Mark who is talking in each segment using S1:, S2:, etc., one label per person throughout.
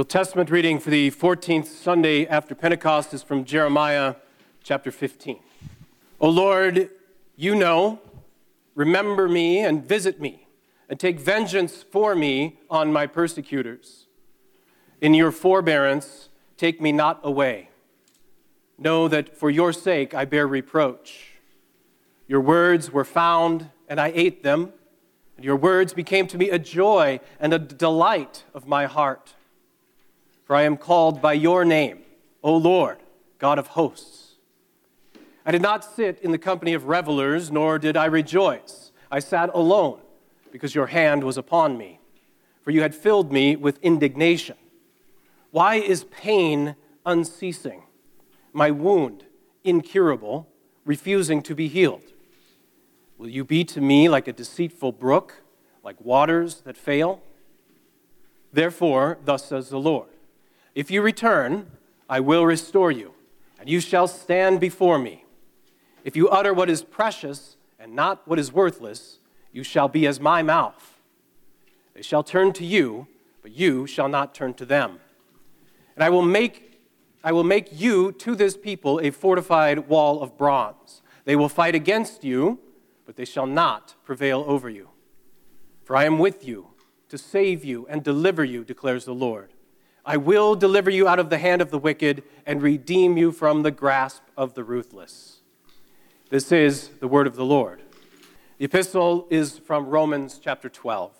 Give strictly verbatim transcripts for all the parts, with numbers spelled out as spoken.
S1: The Old Testament reading for the fourteenth Sunday after Pentecost is from Jeremiah chapter fifteen. O Lord, you know, remember me and visit me, and take vengeance for me on my persecutors. In your forbearance, take me not away. Know that for your sake I bear reproach. Your words were found, and I ate them, and your words became to me a joy and a delight of my heart. For I am called by your name, O Lord, God of hosts. I did not sit in the company of revelers, nor did I rejoice. I sat alone, because your hand was upon me, for you had filled me with indignation. Why is pain unceasing, my wound incurable, refusing to be healed? Will you be to me like a deceitful brook, like waters that fail? Therefore, thus says the Lord, if you return, I will restore you, and you shall stand before me. If you utter what is precious and not what is worthless, you shall be as my mouth. They shall turn to you, but you shall not turn to them. And I will make, I will make you to this people a fortified wall of bronze. They will fight against you, but they shall not prevail over you. For I am with you to save you and deliver you, declares the Lord. I will deliver you out of the hand of the wicked and redeem you from the grasp of the ruthless. This is the word of the Lord. The epistle is from Romans chapter twelve.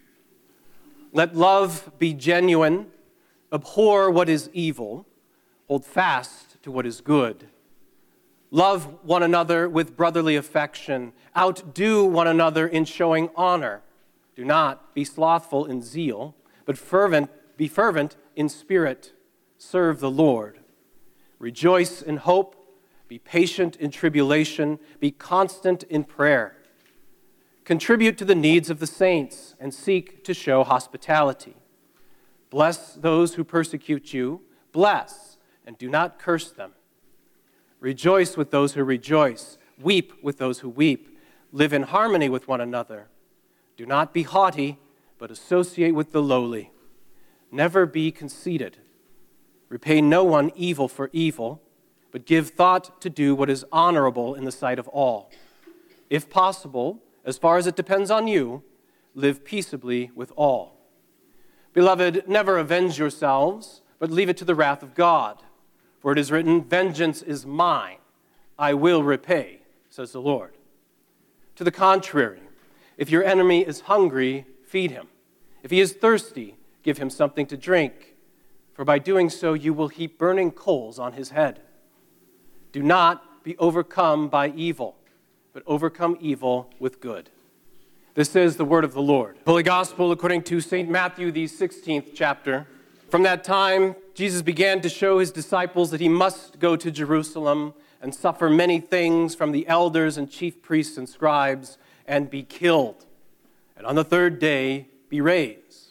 S1: Let love be genuine, abhor what is evil, hold fast to what is good. Love one another with brotherly affection, outdo one another in showing honor. Do not be slothful in zeal, but fervent, be fervent in spirit. Serve the Lord. Rejoice in hope, be patient in tribulation, be constant in prayer. Contribute to the needs of the saints and seek to show hospitality. Bless those who persecute you. Bless and do not curse them. Rejoice with those who rejoice. Weep with those who weep. Live in harmony with one another. Do not be haughty, but associate with the lowly. Never be conceited. Repay no one evil for evil, but give thought to do what is honorable in the sight of all. If possible, as far as it depends on you, live peaceably with all. Beloved, never avenge yourselves, but leave it to the wrath of God. For it is written, vengeance is mine, I will repay, says the Lord. To the contrary, if your enemy is hungry, feed him. If he is thirsty, give him something to drink, for by doing so you will heap burning coals on his head. Do not be overcome by evil, but overcome evil with good. This is the word of the Lord. Holy Gospel according to Saint Matthew, the sixteenth chapter. From that time, Jesus began to show his disciples that he must go to Jerusalem and suffer many things from the elders and chief priests and scribes and be killed, and on the third day be raised.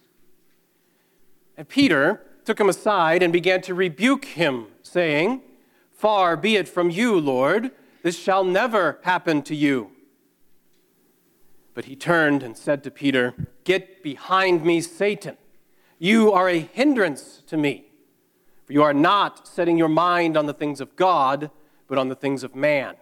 S1: And Peter took him aside and began to rebuke him, saying, Far be it from you, Lord, this shall never happen to you. But he turned and said to Peter, Get behind me, Satan. You are a hindrance to me, for you are not setting your mind on the things of God, but on the things of man.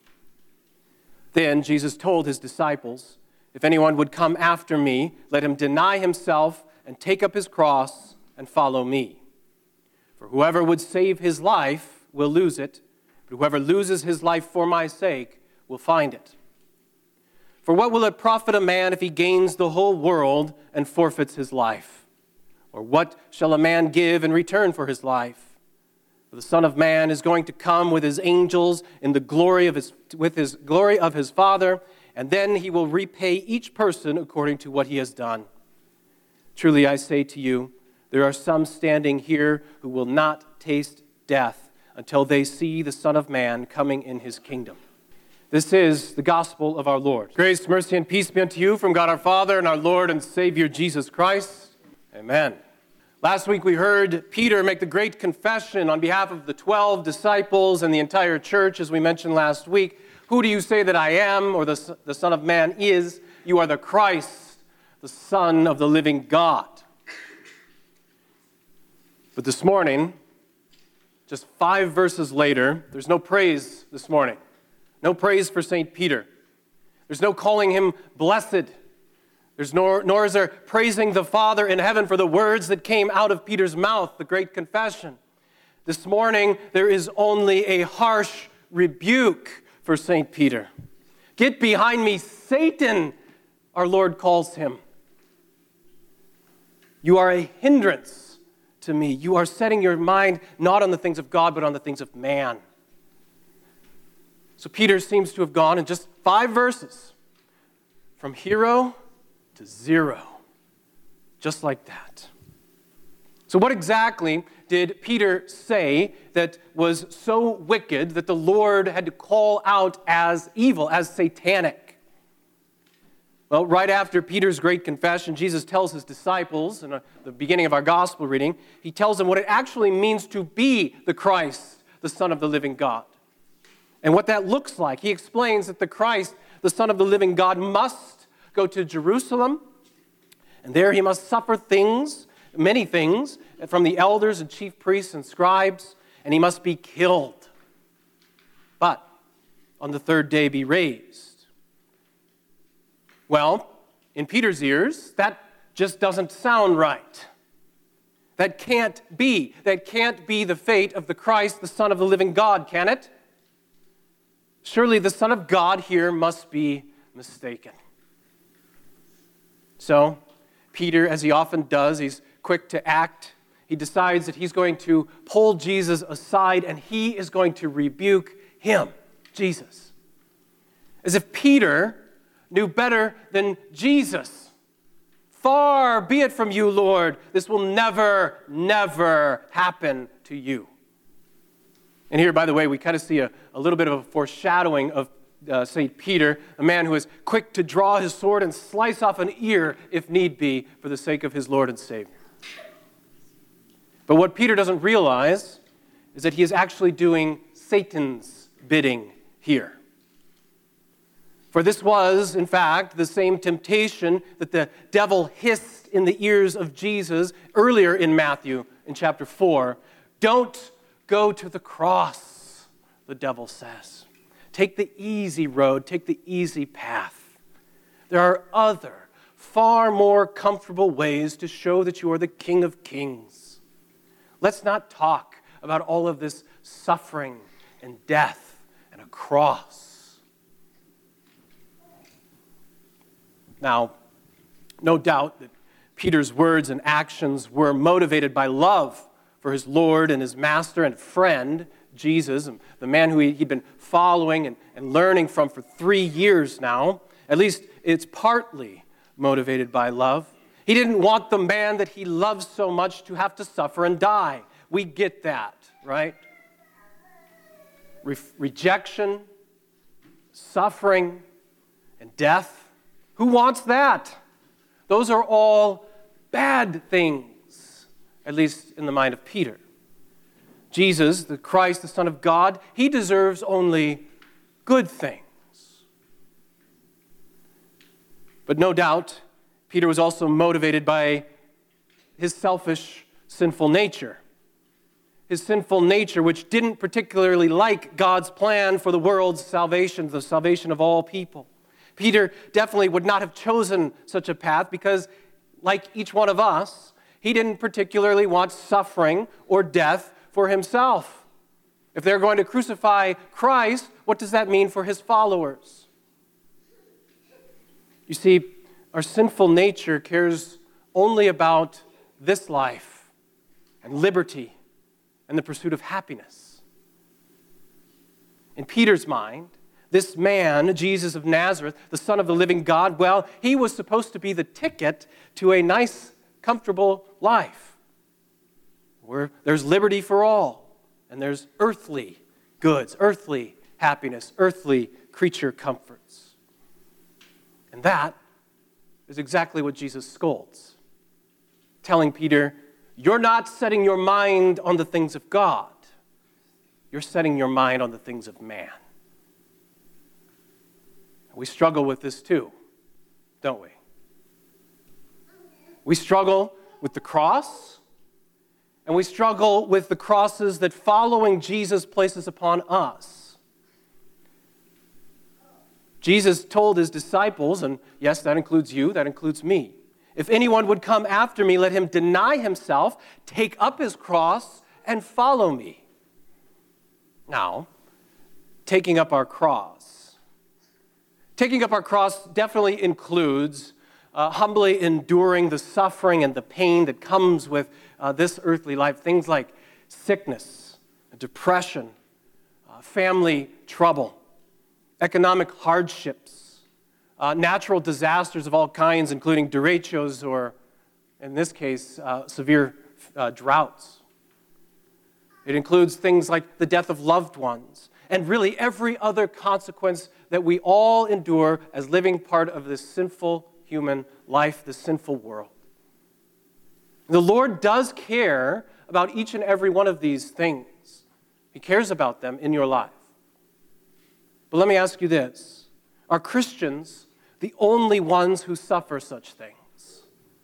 S1: Then Jesus told his disciples, If anyone would come after me, let him deny himself and take up his cross and follow me. For whoever would save his life will lose it, but whoever loses his life for my sake will find it. For what will it profit a man if he gains the whole world and forfeits his life? Or what shall a man give in return for his life? For the Son of Man is going to come with his angels in the glory of his, with his glory of his Father, and then he will repay each person according to what he has done. Truly I say to you, there are some standing here who will not taste death until they see the Son of Man coming in his kingdom. This is the gospel of our Lord. Grace, mercy, and peace be unto you from God our Father and our Lord and Savior Jesus Christ. Amen. Last week we heard Peter make the great confession on behalf of the twelve disciples and the entire church, as we mentioned last week. Who do you say that I am, or the, the Son of Man is? You are the Christ, the Son of the living God. But this morning, just five verses later, there's no praise this morning. No praise for Saint Peter. There's no calling him blessed. There's nor, nor is there praising the Father in heaven for the words that came out of Peter's mouth, the great confession. This morning, there is only a harsh rebuke for Saint Peter. Get behind me, Satan, our Lord calls him. You are a hindrance to me. You are setting your mind not on the things of God, but on the things of man. So Peter seems to have gone in just five verses from hero to zero, just like that. So what exactly did Peter say that was so wicked that the Lord had to call out as evil, as satanic? Well, right after Peter's great confession, Jesus tells his disciples, in the beginning of our gospel reading, he tells them what it actually means to be the Christ, the Son of the living God. And what that looks like. He explains that the Christ, the Son of the living God, must go to Jerusalem, and there he must suffer things, many things, from the elders and chief priests and scribes, and he must be killed, but on the third day be raised. Well, in Peter's ears, that just doesn't sound right. That can't be. That can't be the fate of the Christ, the Son of the living God, can it? Surely the Son of God here must be mistaken. So, Peter, as he often does, he's quick to act. He decides that he's going to pull Jesus aside and he is going to rebuke him, Jesus. As if Peter knew better than Jesus. Far be it from you, Lord. This will never, never happen to you. And here, by the way, we kind of see a, a little bit of a foreshadowing of uh, Saint Peter, a man who is quick to draw his sword and slice off an ear, if need be, for the sake of his Lord and Savior. But what Peter doesn't realize is that he is actually doing Satan's bidding here. For this was, in fact, the same temptation that the devil hissed in the ears of Jesus earlier in Matthew, in chapter four. Don't go to the cross, the devil says. Take the easy road, take the easy path. There are other, far more comfortable ways to show that you are the King of Kings. Let's not talk about all of this suffering and death and a cross. Now, no doubt that Peter's words and actions were motivated by love for his Lord and his master and friend, Jesus, the man who he'd been following and, and learning from for three years now. At least it's partly motivated by love. He didn't want the man that he loves so much to have to suffer and die. We get that, right? Re- rejection, suffering, and death. Who wants that? Those are all bad things, at least in the mind of Peter. Jesus, the Christ, the Son of God, he deserves only good things. But no doubt, Peter was also motivated by his selfish, sinful nature. His sinful nature, which didn't particularly like God's plan for the world's salvation, the salvation of all people. Peter definitely would not have chosen such a path because, like each one of us, he didn't particularly want suffering or death for himself. If they're going to crucify Christ, what does that mean for his followers? You see, our sinful nature cares only about this life and liberty and the pursuit of happiness. In Peter's mind, this man, Jesus of Nazareth, the Son of the living God, well, he was supposed to be the ticket to a nice, comfortable life where there's liberty for all, and there's earthly goods, earthly happiness, earthly creature comforts. And that is exactly what Jesus scolds, telling Peter, you're not setting your mind on the things of God. You're setting your mind on the things of man. We struggle with this too, don't we? We struggle with the cross, And we struggle with the crosses that following Jesus places upon us. Jesus told his disciples, and yes, that includes you, that includes me, if anyone would come after me, let him deny himself, take up his cross, and follow me. Now, taking up our cross. Taking up our cross definitely includes uh, humbly enduring the suffering and the pain that comes with uh, this earthly life. Things like sickness, depression, uh, family trouble, economic hardships, uh, natural disasters of all kinds, including derechos or, in this case, uh, severe uh, droughts. It includes things like the death of loved ones, and really every other consequence that we all endure as living part of this sinful human life, this sinful world. The Lord does care about each and every one of these things. He cares about them in your life. But let me ask you this. Are Christians the only ones who suffer such things?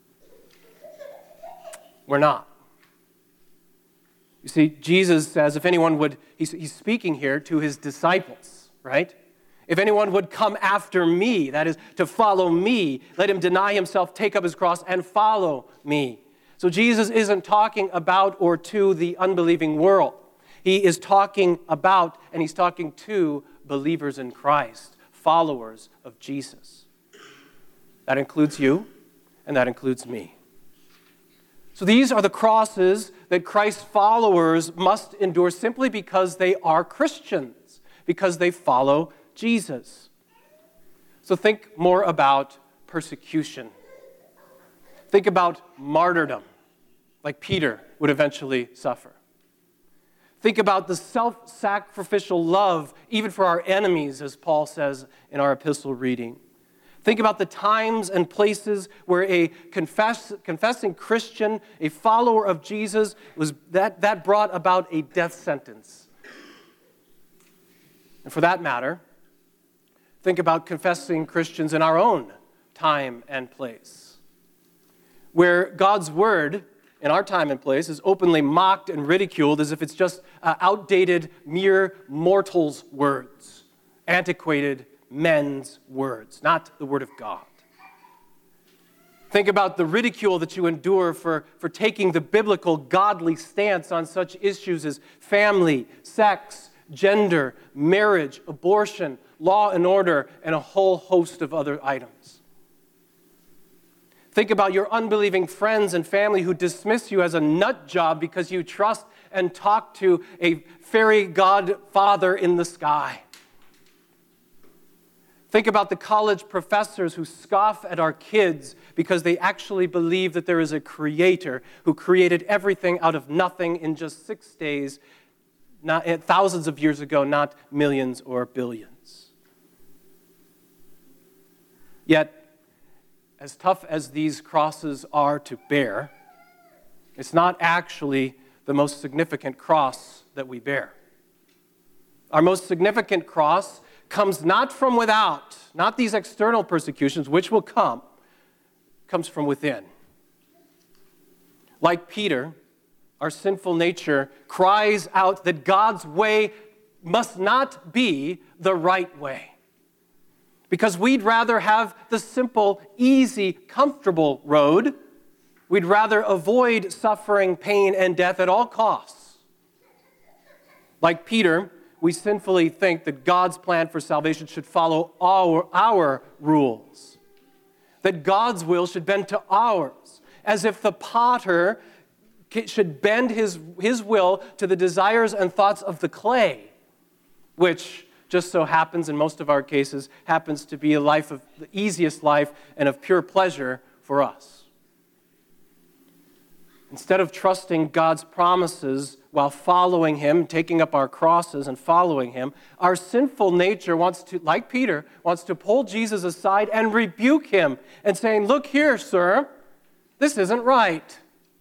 S1: We're not. You see, Jesus says, if anyone would, he's, he's speaking here to his disciples, right? If anyone would come after me, that is, to follow me, let him deny himself, take up his cross, and follow me. So Jesus isn't talking about or to the unbelieving world. He is talking about, and he's talking to believers in Christ, followers of Jesus. That includes you, and that includes me. So these are the crosses that Christ's followers must endure simply because they are Christians, because they follow Jesus. So think more about persecution. Think about martyrdom, like Peter would eventually suffer. Think about the self-sacrificial love, even for our enemies, as Paul says in our epistle reading. Think about the times and places where a confess, confessing Christian, a follower of Jesus, was that, that brought about a death sentence. And for that matter, think about confessing Christians in our own time and place, where God's word in our time and place is openly mocked and ridiculed as if it's just uh, outdated, mere mortals' words, antiquated men's words, not the word of God. Think about the ridicule that you endure for, for taking the biblical, godly stance on such issues as family, sex, gender, marriage, abortion, law and order, and a whole host of other items. Think about your unbelieving friends and family who dismiss you as a nut job because you trust and talk to a fairy godfather in the sky. Think about the college professors who scoff at our kids because they actually believe that there is a creator who created everything out of nothing in just six days, not thousands of years ago, not millions or billions. Yet, as tough as these crosses are to bear, it's not actually the most significant cross that we bear. Our most significant cross comes not from without, not these external persecutions, which will come, comes from within. Like Peter, our sinful nature cries out that God's way must not be the right way. Because we'd rather have the simple, easy, comfortable road. We'd rather avoid suffering, pain, and death at all costs. Like Peter, we sinfully think that God's plan for salvation should follow our, our rules. That God's will should bend to ours, as if the potter should bend his, his will to the desires and thoughts of the clay, which just so happens, in most of our cases, happens to be a life of the easiest life and of pure pleasure for us. Instead of trusting God's promises while following him, taking up our crosses and following him, our sinful nature wants to, like Peter, wants to pull Jesus aside and rebuke him and saying, "Look here, sir, this isn't right."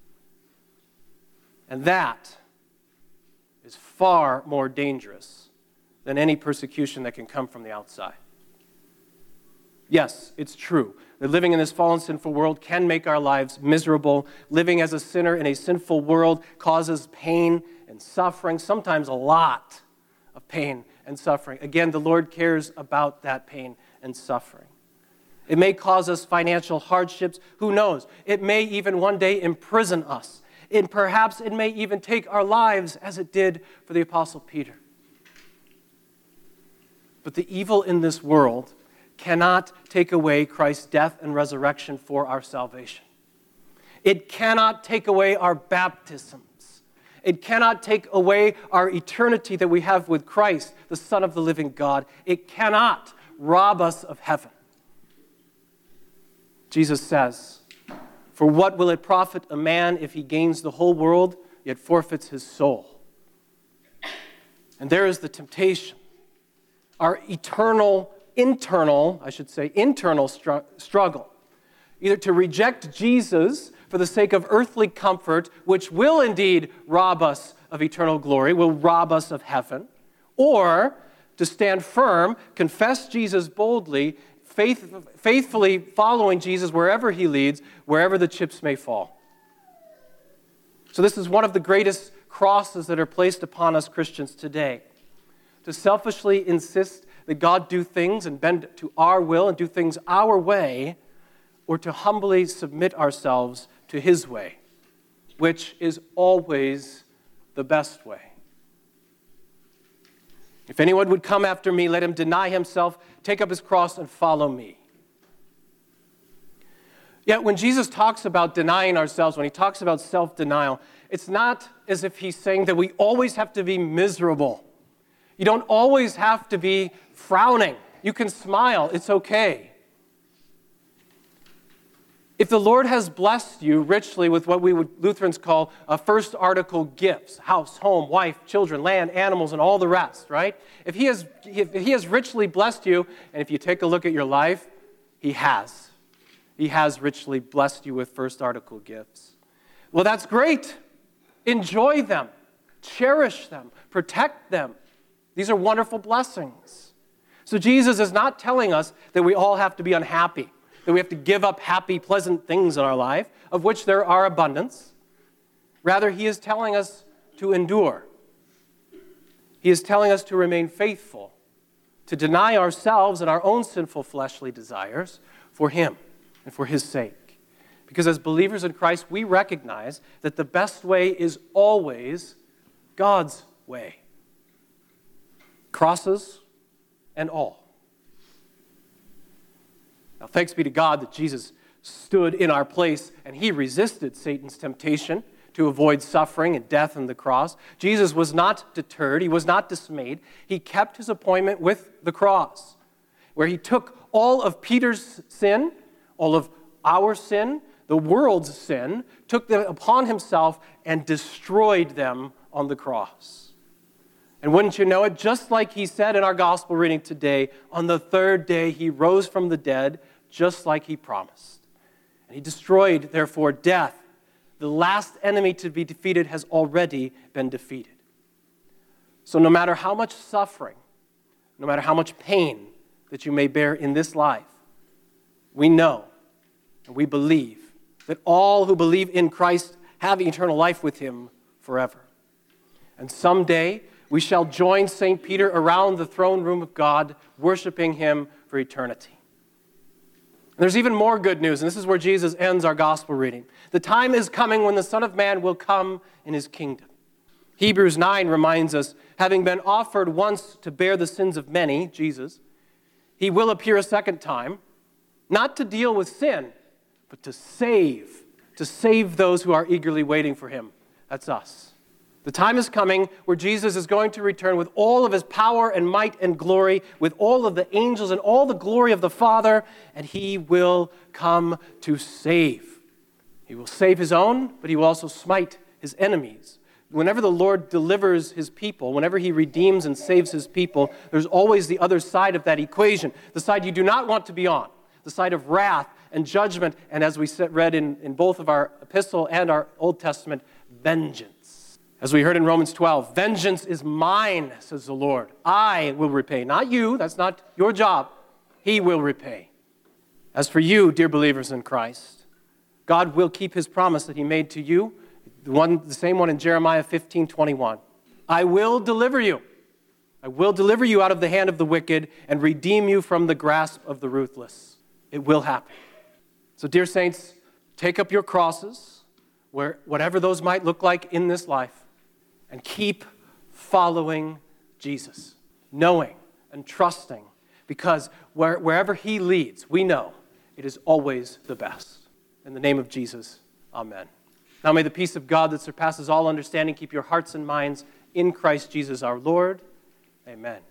S1: And that is far more dangerous than any persecution that can come from the outside. Yes, it's true that living in this fallen, sinful world can make our lives miserable. Living as a sinner in a sinful world causes pain and suffering, sometimes a lot of pain and suffering. Again, the Lord cares about that pain and suffering. It may cause us financial hardships. Who knows? It may even one day imprison us. And perhaps it may even take our lives as it did for the Apostle Peter. But the evil in this world cannot take away Christ's death and resurrection for our salvation. It cannot take away our baptisms. It cannot take away our eternity that we have with Christ, the Son of the living God. It cannot rob us of heaven. Jesus says, "For what will it profit a man if he gains the whole world, yet forfeits his soul?" And there is the temptation. Our eternal, internal, I should say, internal str- struggle. Either to reject Jesus for the sake of earthly comfort, which will indeed rob us of eternal glory, will rob us of heaven, or to stand firm, confess Jesus boldly, faith, faithfully following Jesus wherever he leads, wherever the chips may fall. So this is one of the greatest crosses that are placed upon us Christians today. To selfishly insist that God do things and bend to our will and do things our way, or to humbly submit ourselves to his way, which is always the best way. If anyone would come after me, let him deny himself, take up his cross, and follow me. Yet when Jesus talks about denying ourselves, when he talks about self-denial, it's not as if he's saying that we always have to be miserable. You don't always have to be frowning. You can smile. It's okay. If the Lord has blessed you richly with what we would Lutherans call a first article gifts, house, home, wife, children, land, animals, and all the rest, right? If he has, if he has richly blessed you, and if you take a look at your life, he has. He has richly blessed you with first article gifts. Well, that's great. Enjoy them. Cherish them. Protect them. These are wonderful blessings. So Jesus is not telling us that we all have to be unhappy, that we have to give up happy, pleasant things in our life, of which there are abundance. Rather, he is telling us to endure. He is telling us to remain faithful, to deny ourselves and our own sinful fleshly desires for him and for his sake. Because as believers in Christ, we recognize that the best way is always God's way. Crosses and all. Now, thanks be to God that Jesus stood in our place and he resisted Satan's temptation to avoid suffering and death on the cross. Jesus was not deterred. He was not dismayed. He kept his appointment with the cross, where he took all of Peter's sin, all of our sin, the world's sin, took them upon himself and destroyed them on the cross. And wouldn't you know it, just like he said in our gospel reading today, on the third day he rose from the dead, just like he promised. And he destroyed, therefore, death. The last enemy to be defeated has already been defeated. So no matter how much suffering, no matter how much pain that you may bear in this life, we know and we believe that all who believe in Christ have eternal life with him forever. And someday we shall join Saint Peter around the throne room of God, worshiping him for eternity. And there's even more good news, and this is where Jesus ends our gospel reading. The time is coming when the Son of Man will come in his kingdom. Hebrews nine reminds us, having been offered once to bear the sins of many, Jesus, he will appear a second time, not to deal with sin, but to save, to save those who are eagerly waiting for him. That's us. The time is coming where Jesus is going to return with all of his power and might and glory, with all of the angels and all the glory of the Father, and he will come to save. He will save his own, but he will also smite his enemies. Whenever the Lord delivers his people, whenever he redeems and saves his people, there's always the other side of that equation, the side you do not want to be on, the side of wrath and judgment, and as we read in, in both of our epistle and our Old Testament, vengeance. As we heard in Romans twelve, vengeance is mine, says the Lord. I will repay. Not you. That's not your job. He will repay. As for you, dear believers in Christ, God will keep his promise that he made to you, the, one, the same one in Jeremiah fifteen twenty-one. I will deliver you. I will deliver you out of the hand of the wicked and redeem you from the grasp of the ruthless. It will happen. So, dear saints, take up your crosses, where, whatever those might look like in this life, and keep following Jesus, knowing and trusting, because where, wherever he leads, we know it is always the best. In the name of Jesus, amen. Now may the peace of God that surpasses all understanding keep your hearts and minds in Christ Jesus our Lord. Amen.